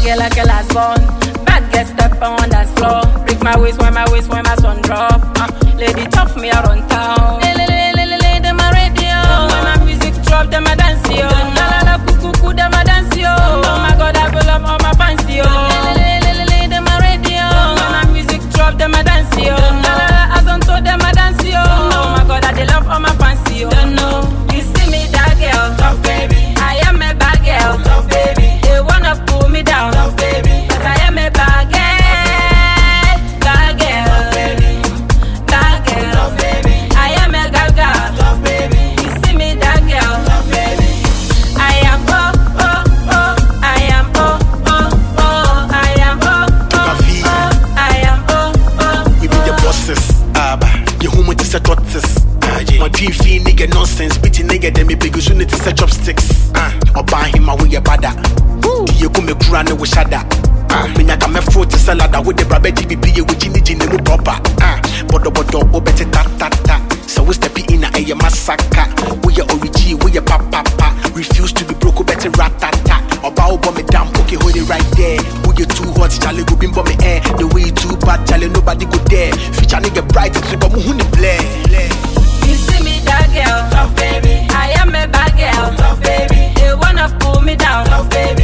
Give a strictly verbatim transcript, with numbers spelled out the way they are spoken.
girl like a last born. Bad girl step on that floor. Break my waist when my waist when my sun drop. Uh, lady tough me around town. Lele lele lele them a radio. When my music drop them a dance yo. La la la cuckoo cuckoo them a dance yo. Oh my God I pull up all my fans yo. Lele lele lele them a radio. When my music drop them a dance yo. La la la as on to them a dance yo. Oh my God I they love all my fans yo. Don't know you see me that girl tough baby. I am a bad girl tough baby. They wanna pull me down tough baby. Cause I am a bad girl, bad girl, tough baby, bad girl, tough baby. I am a girl girl, tough baby. You see me that girl, tough baby. I am oh oh oh, I am oh oh oh, I am oh oh oh, I am oh oh. We be the bosses, aba. You who want to say tortoise. My dream fee nigga nonsense, bitch nigga them me big soon to say chopsticks. Ah, or buy him my way a bada. You come me crown with shada. Ah, me nyaka me fruit salad with the brabe G B P with Ginny Ginny mu proper. Ah, bodo bodo o bete ta ta ta. So we step in a aye massacre. We are origi, we are papa pa. Refuse to be broke, better ratata. Or bow bomb me down, okay hold it right there. We you too hot, Charlie go bim bomb me air. The way you too bad, Charlie nobody go there. Future nigga bright, it's about who ni play. You see me that girl, tough baby. I am a bad girl, tough baby. They wanna pull me down, tough baby.